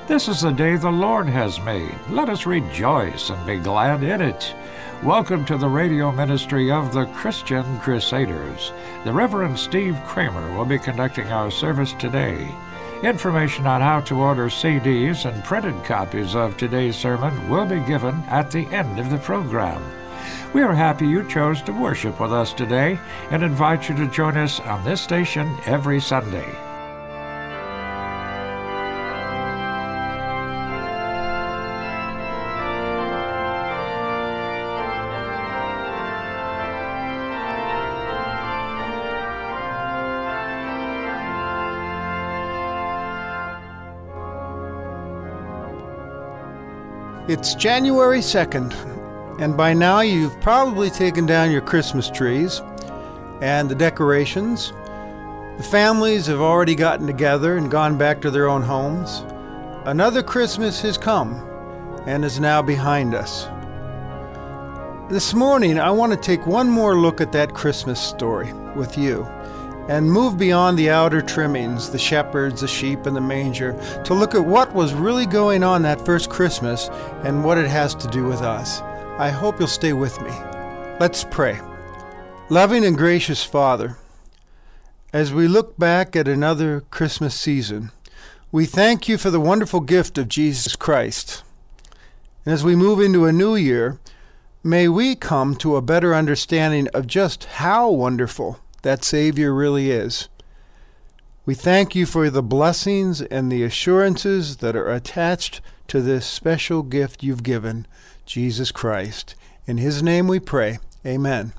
This is the day the Lord has made. Let us rejoice and be glad in it. Welcome to the radio ministry of the Christian Crusaders. The Reverend Steve Kramer will be conducting our service today. Information on how to order CDs and printed copies of today's sermon will be given at the end of the program. We are happy you chose to worship with us today and invite you to join us on this station every Sunday. It's January 2nd, and by now you've probably taken down your Christmas trees and the decorations. The families have already gotten together and gone back to their own homes. Another Christmas has come and is now behind us. This morning, I want to take one more look at that Christmas story with you and move beyond the outer trimmings, the shepherds, the sheep, and the manger, to look at what was really going on that first Christmas and what it has to do with us. I hope you'll stay with me. Let's pray. Loving and gracious Father, as we look back at another Christmas season, we thank you for the wonderful gift of Jesus Christ. And as we move into a new year, may we come to a better understanding of just how wonderful that Savior really is. We thank you for the blessings and the assurances that are attached to this special gift you've given, Jesus Christ. In his name we pray. Amen.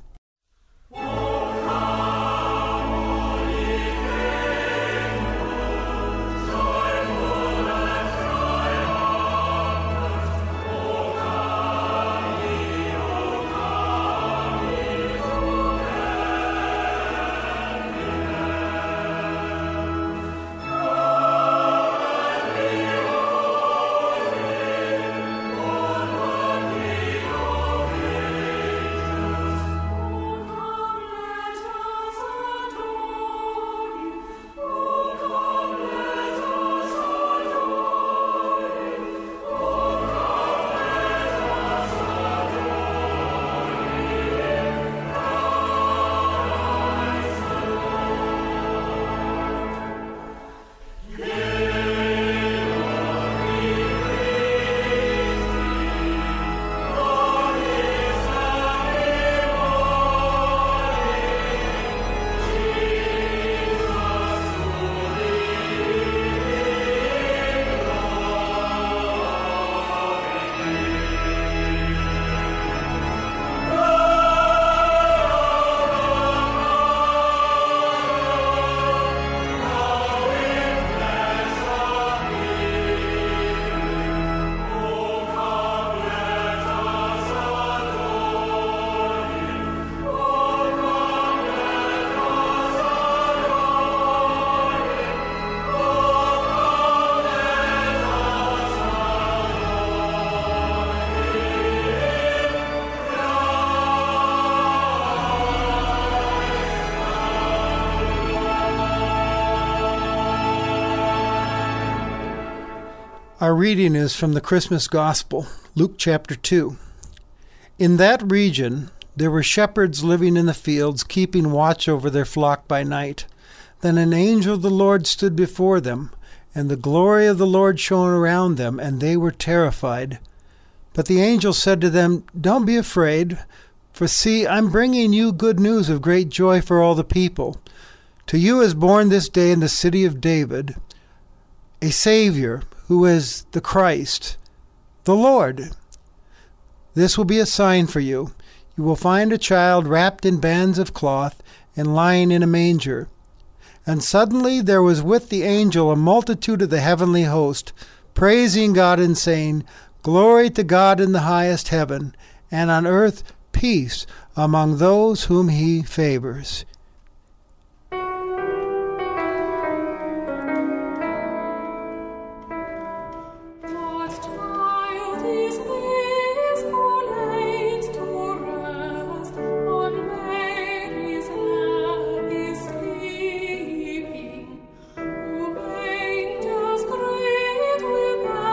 Our reading is from the Christmas Gospel, Luke chapter 2. In that region there were shepherds living in the fields, keeping watch over their flock by night. Then an angel of the Lord stood before them, and the glory of the Lord shone around them, and they were terrified. But the angel said to them, "Don't be afraid, for see, I'm bringing you good news of great joy for all the people. To you is born this day in the city of David a Savior, who is the Christ, the Lord. This will be a sign for you. You will find a child wrapped in bands of cloth and lying in a manger." And suddenly there was with the angel a multitude of the heavenly host, praising God and saying, "Glory to God in the highest heaven, and on earth peace among those whom he favors." With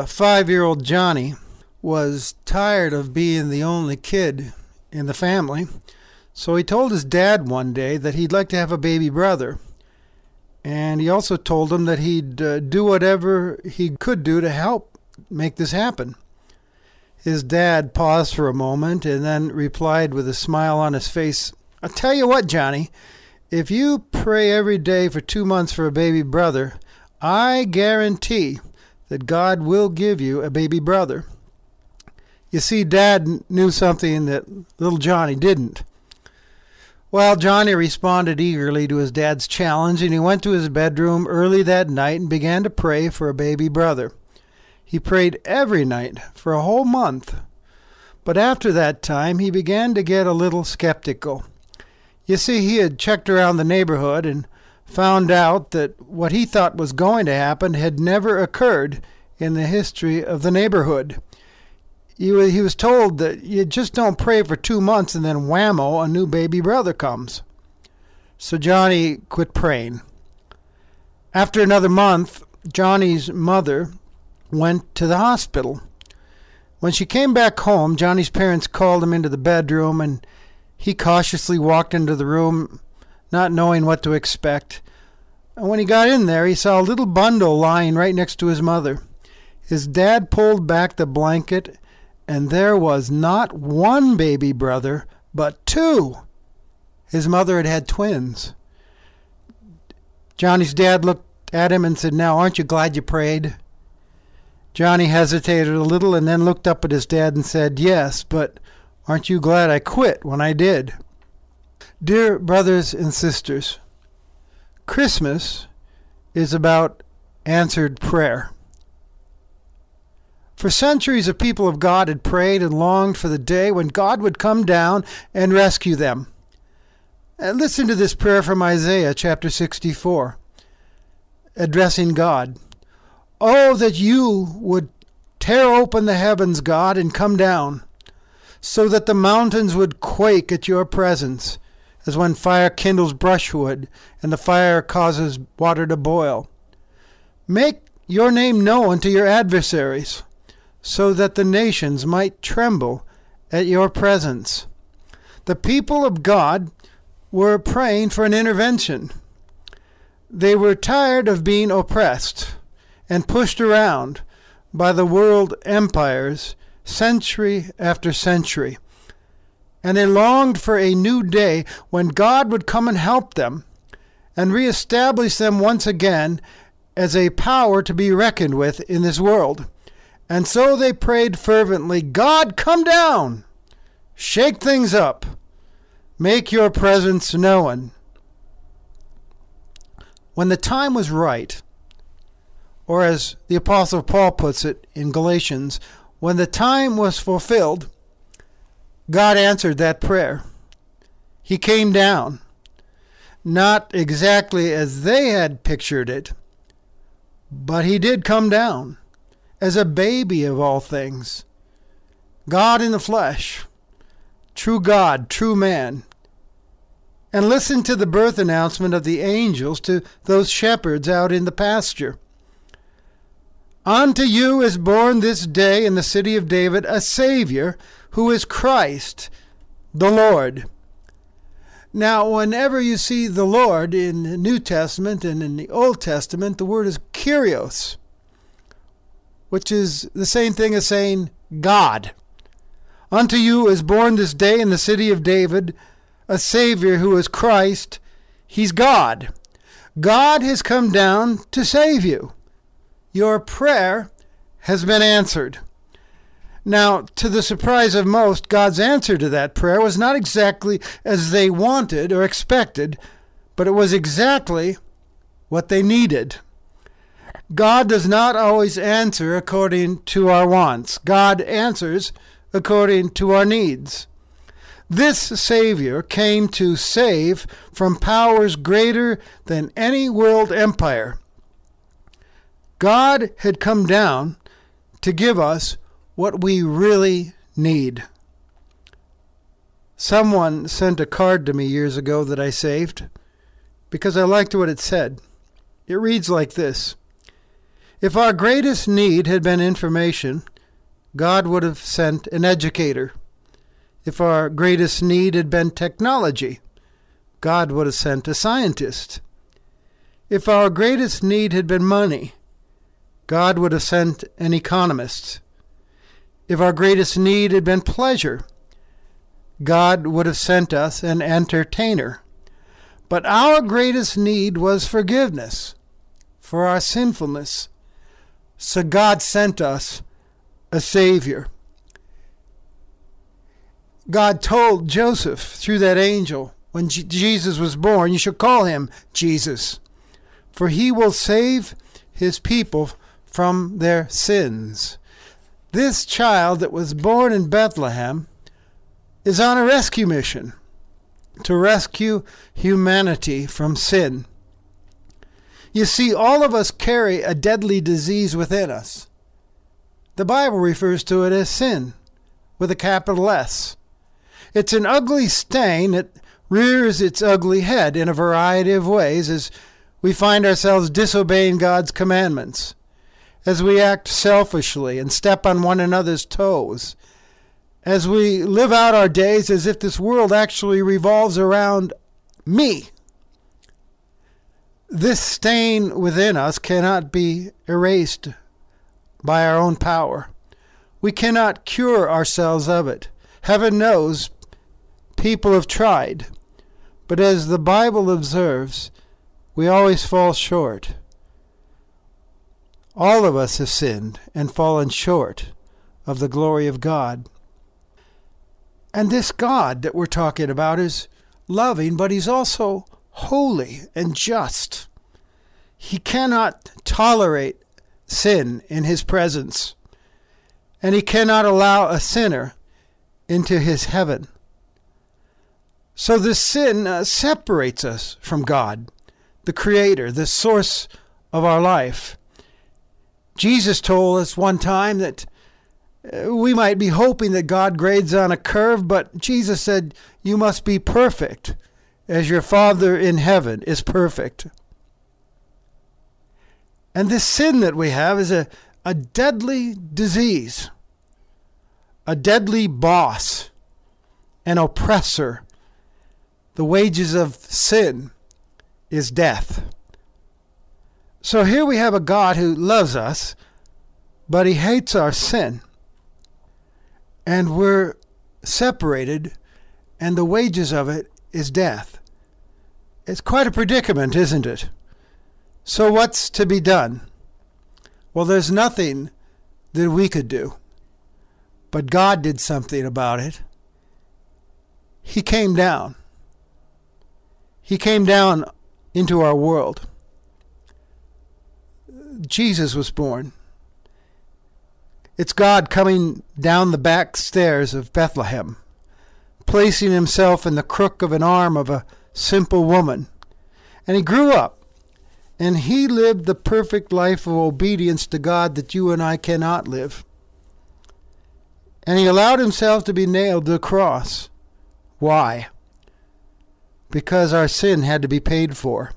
5-year-old Johnny was tired of being the only kid in the family, so he told his dad one day that he'd like to have a baby brother. And he also told him that he'd do whatever he could do to help make this happen. His dad paused for a moment and then replied with a smile on his face, "I'll tell you what, Johnny, if you pray every day for 2 months for a baby brother, I guarantee that God will give you a baby brother." You see, Dad knew something that little Johnny didn't. Well, Johnny responded eagerly to his dad's challenge, and he went to his bedroom early that night and began to pray for a baby brother. He prayed every night for a whole month. But after that time, he began to get a little skeptical. You see, he had checked around the neighborhood and found out that what he thought was going to happen had never occurred in the history of the neighborhood. He was told that you just don't pray for 2 months and then whammo, a new baby brother comes. So Johnny quit praying. After another month, Johnny's mother went to the hospital. When she came back home, Johnny's parents called him into the bedroom, and he cautiously walked into the room, not knowing what to expect. And when he got in there, he saw a little bundle lying right next to his mother. His dad pulled back the blanket, and there was not one baby brother, but 2. His mother had had twins. Johnny's dad looked at him and said, "Now, aren't you glad you prayed?" Johnny hesitated a little and then looked up at his dad and said, "Yes, but aren't you glad I quit when I did?" Dear brothers and sisters, Christmas is about answered prayer. For centuries, the people of God had prayed and longed for the day when God would come down and rescue them. And listen to this prayer from Isaiah chapter 64, addressing God. "Oh, that you would tear open the heavens, God, and come down, so that the mountains would quake at your presence, as when fire kindles brushwood and the fire causes water to boil. Make your name known to your adversaries, so that the nations might tremble at your presence." The people of God were praying for an intervention. They were tired of being oppressed and pushed around by the world empires century after century. And they longed for a new day when God would come and help them and reestablish them once again as a power to be reckoned with in this world. And so they prayed fervently, "God, come down, shake things up, make your presence known." When the time was right, or as the Apostle Paul puts it in Galatians, when the time was fulfilled, God answered that prayer. He came down, not exactly as they had pictured it, but he did come down as a baby of all things, God in the flesh, true God, true man. And listen to the birth announcement of the angels to those shepherds out in the pasture. "Unto you is born this day in the city of David a Savior, who is Christ the Lord." Now, whenever you see the Lord in the New Testament and in the Old Testament, the word is Kyrios, which is the same thing as saying God. "Unto you is born this day in the city of David a Savior who is Christ." He's God. God has come down to save you. Your prayer has been answered. Now, to the surprise of most, God's answer to that prayer was not exactly as they wanted or expected, but it was exactly what they needed. God does not always answer according to our wants. God answers according to our needs. This Savior came to save from powers greater than any world empire. God had come down to give us what we really need. Someone sent a card to me years ago that I saved because I liked what it said. It reads like this: If our greatest need had been information, God would have sent an educator. If our greatest need had been technology, God would have sent a scientist. If our greatest need had been money, God would have sent an economist. If our greatest need had been pleasure, God would have sent us an entertainer. But our greatest need was forgiveness for our sinfulness. So God sent us a Savior. God told Joseph through that angel, when Jesus was born, you shall call him Jesus, for he will save his people from their sins. This child that was born in Bethlehem is on a rescue mission to rescue humanity from sin. You see, all of us carry a deadly disease within us. The Bible refers to it as sin, with a capital S. It's an ugly stain that rears its ugly head in a variety of ways as we find ourselves disobeying God's commandments, as we act selfishly and step on one another's toes, as we live out our days as if this world actually revolves around me. This stain within us cannot be erased by our own power. We cannot cure ourselves of it. Heaven knows people have tried, but as the Bible observes, we always fall short. All of us have sinned and fallen short of the glory of God. And this God that we're talking about is loving, but he's also holy and just. He cannot tolerate sin in his presence, and he cannot allow a sinner into his heaven. So this sin separates us from God, the Creator, the source of our life. Jesus told us one time that we might be hoping that God grades on a curve, but Jesus said, you must be perfect as your Father in heaven is perfect. And this sin that we have is a deadly disease, a deadly boss, an oppressor. The wages of sin is death. So here we have a God who loves us, but he hates our sin. And we're separated, and the wages of it is death. It's quite a predicament, isn't it? So what's to be done? Well, there's nothing that we could do. But God did something about it. He came down. He came down into our world. Jesus was born. It's God coming down the back stairs of Bethlehem, placing himself in the crook of an arm of a simple woman. And he grew up, and he lived the perfect life of obedience to God that you and I cannot live. And he allowed himself to be nailed to the cross. Why? Because our sin had to be paid for.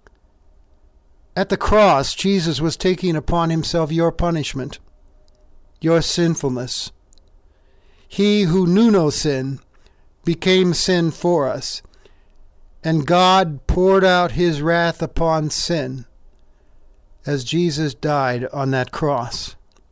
At the cross, Jesus was taking upon himself your punishment, your sinfulness. He who knew no sin became sin for us, and God poured out his wrath upon sin as Jesus died on that cross.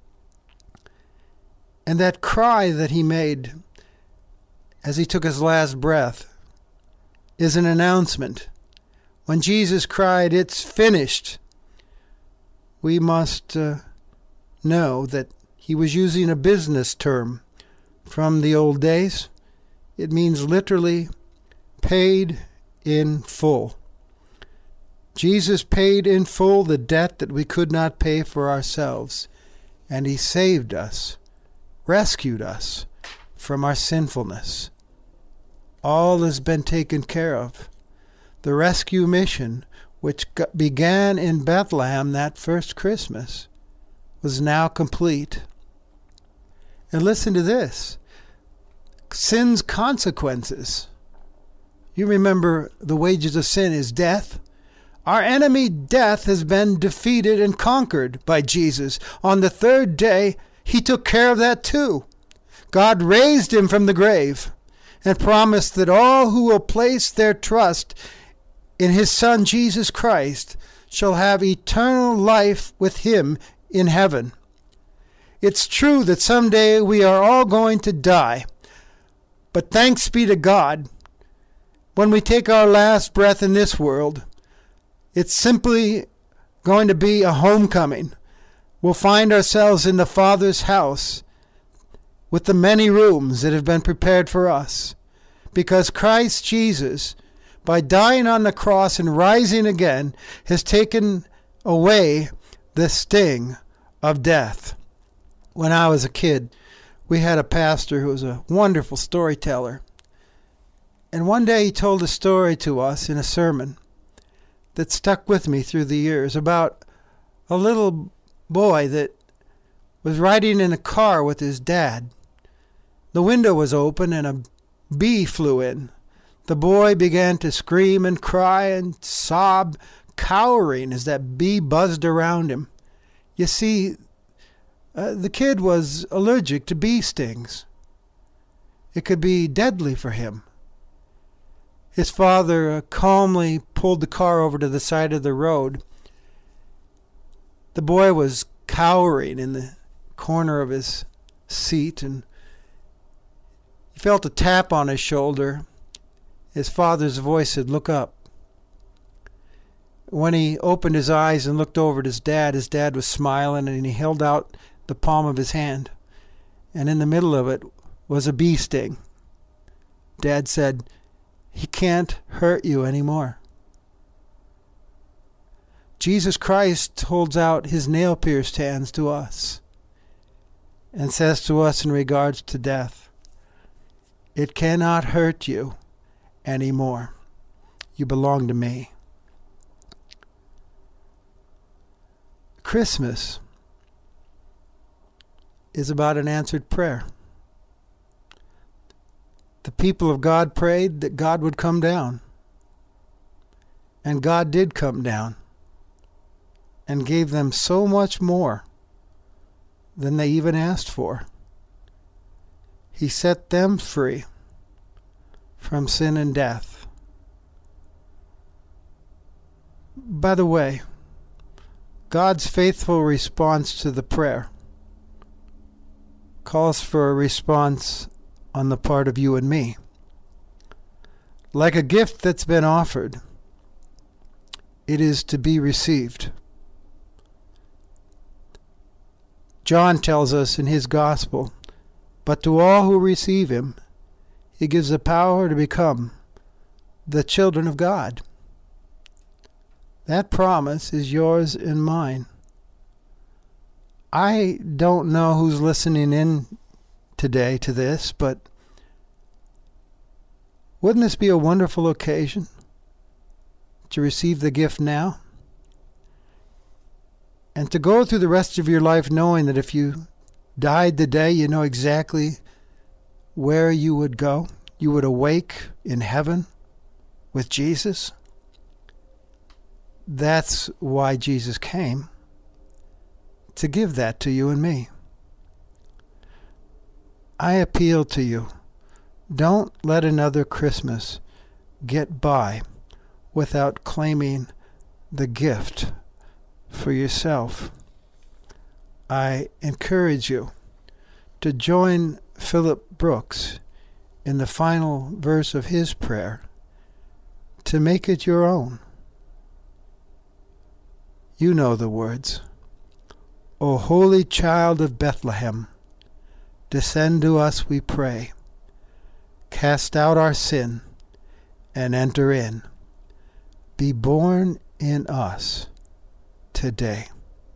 And that cry that he made as he took his last breath is an announcement. When Jesus cried, "It's finished," we must know that he was using a business term from the old days. It means literally paid in full. Jesus paid in full the debt that we could not pay for ourselves, and he saved us, rescued us from our sinfulness. All has been taken care of. The rescue mission, which began in Bethlehem that first Christmas, was now complete. And listen to this. Sin's consequences. You remember the wages of sin is death. Our enemy death has been defeated and conquered by Jesus. On the third day, he took care of that too. God raised him from the grave and promised that all who will place their trust in his Son Jesus Christ shall have eternal life with him in heaven. It's true that someday we are all going to die, but thanks be to God, when we take our last breath in this world, it's simply going to be a homecoming. We'll find ourselves in the Father's house with the many rooms that have been prepared for us, because Christ Jesus, by dying on the cross and rising again, has taken away the sting of death. When I was a kid, we had a pastor who was a wonderful storyteller. And one day he told a story to us in a sermon that stuck with me through the years about a little boy that was riding in a car with his dad. The window was open and a bee flew in. The boy began to scream and cry and sob, cowering as that bee buzzed around him. You see, the kid was allergic to bee stings. It could be deadly for him. His father calmly pulled the car over to the side of the road. The boy was cowering in the corner of his seat, and he felt a tap on his shoulder. His father's voice said, "Look up." When he opened his eyes and looked over at his dad was smiling, and he held out the palm of his hand. And in the middle of it was a bee sting. Dad said, "He can't hurt you anymore." Jesus Christ holds out his nail-pierced hands to us and says to us in regards to death, "It cannot hurt you anymore. You belong to me." Christmas is about an answered prayer. The people of God prayed that God would come down. And God did come down and gave them so much more than they even asked for. He set them free from sin and death. By the way, God's faithful response to the prayer calls for a response on the part of you and me. Like a gift that's been offered, it is to be received. John tells us in his gospel, "But to all who receive him, he gives the power to become the children of God." That promise is yours and mine. I don't know who's listening in today to this, but wouldn't this be a wonderful occasion to receive the gift now? And to go through the rest of your life knowing that if you died today, you know exactly where you would go. You would awake in heaven with Jesus. That's why Jesus came, to give that to you and me. I appeal to you, don't let another Christmas get by without claiming the gift for yourself. I encourage you to join Philip Brooks in the final verse of his prayer to make it your own. You know the words. "O holy child of Bethlehem, descend to us, we pray. Cast out our sin and enter in. Be born in us today."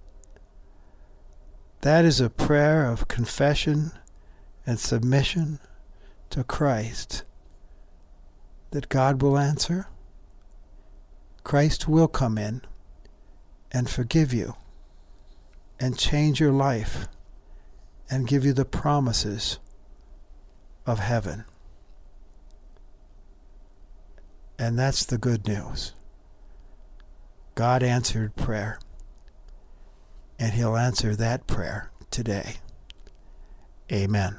That is a prayer of confession and submission to Christ that God will answer. Christ will come in and forgive you and change your life and give you the promises of heaven. And that's the good news. God answered prayer. And He'll answer that prayer today. Amen.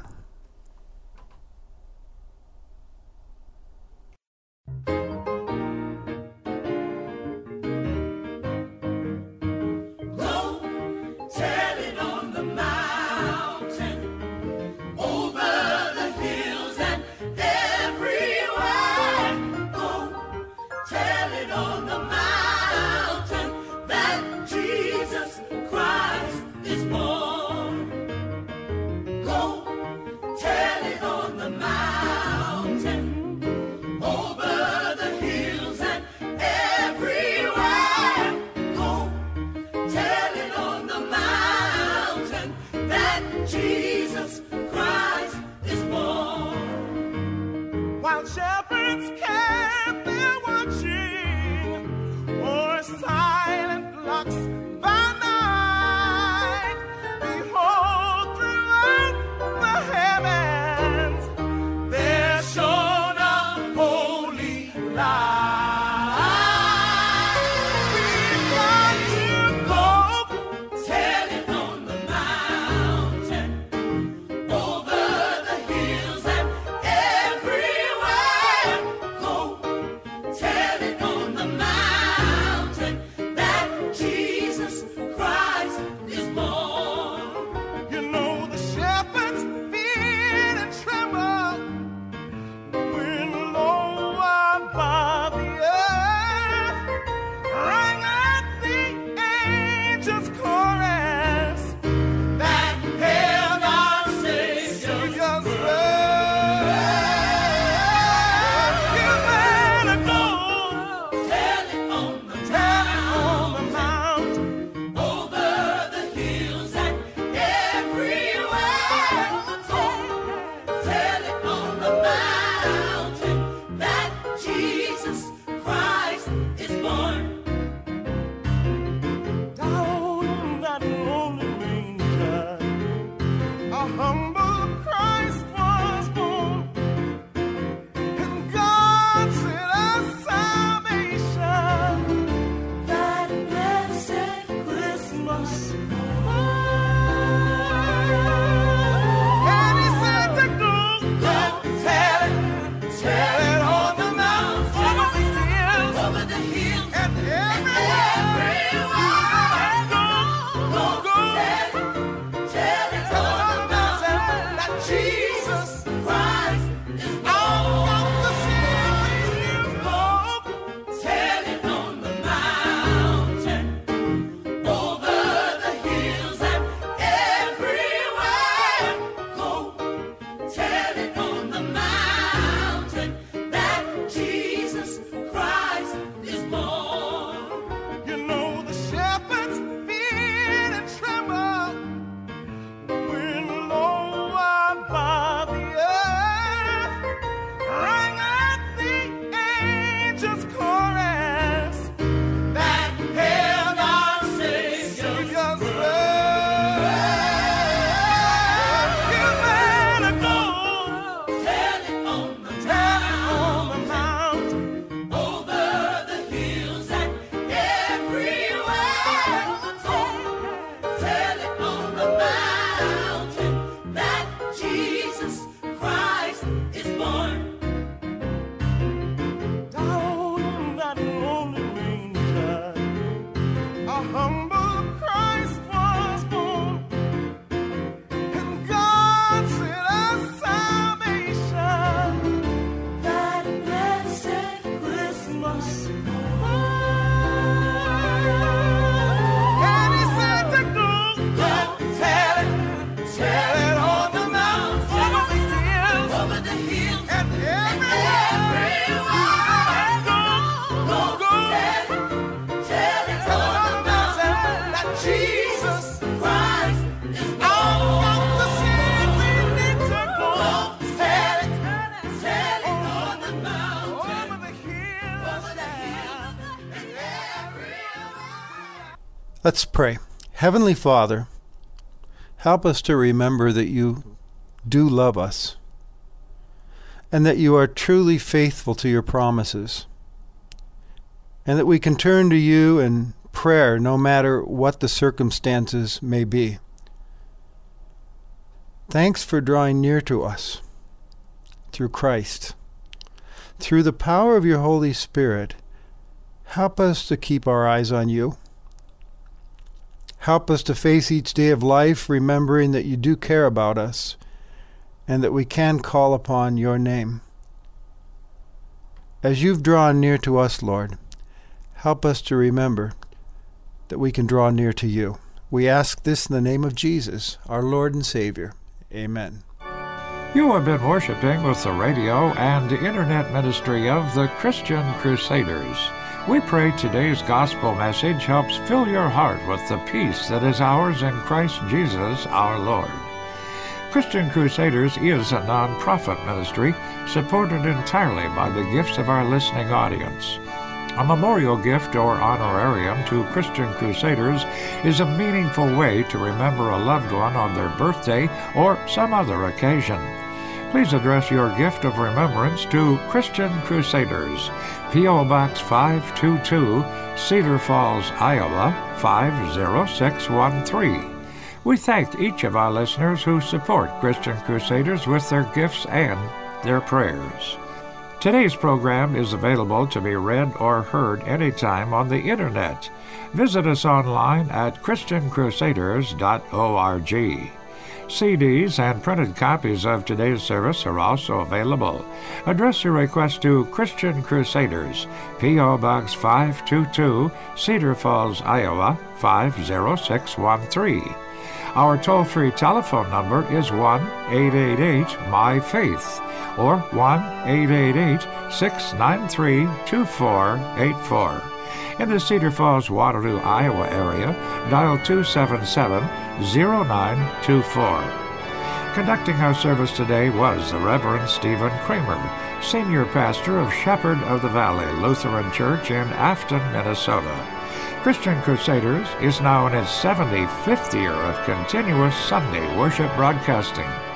Let's pray. Heavenly Father, help us to remember that you do love us and that you are truly faithful to your promises. and that we can turn to you in prayer no matter what the circumstances may be. Thanks for drawing near to us through Christ. Through the power of your Holy Spirit, help us to keep our eyes on you. Help us to face each day of life remembering that you do care about us and that we can call upon your name. As you've drawn near to us, Lord, help us to remember that we can draw near to you. We ask this in the name of Jesus, our Lord and Savior. Amen. You have been worshiping with the radio and internet ministry of the Christian Crusaders. We pray today's gospel message helps fill your heart with the peace that is ours in Christ Jesus our Lord. Christian Crusaders is a non-profit ministry supported entirely by the gifts of our listening audience. A memorial gift or honorarium to Christian Crusaders is a meaningful way to remember a loved one on their birthday or some other occasion. Please address your gift of remembrance to Christian Crusaders, P.O. Box 522, Cedar Falls, Iowa 50613. We thank each of our listeners who support Christian Crusaders with their gifts and their prayers. Today's program is available to be read or heard anytime on the Internet. Visit us online at ChristianCrusaders.org. CDs and printed copies of today's service are also available. Address your request to Christian Crusaders, P.O. Box 522, Cedar Falls, Iowa 50613. Our toll-free telephone number is 1-888-MY-FAITH or 1-888-693-2484. In the Cedar Falls, Waterloo, Iowa area, dial 277-0924. Conducting our service today was the Reverend Stephen Kramer, Senior Pastor of Shepherd of the Valley Lutheran Church in Afton, Minnesota. Christian Crusaders is now in its 75th year of continuous Sunday worship broadcasting.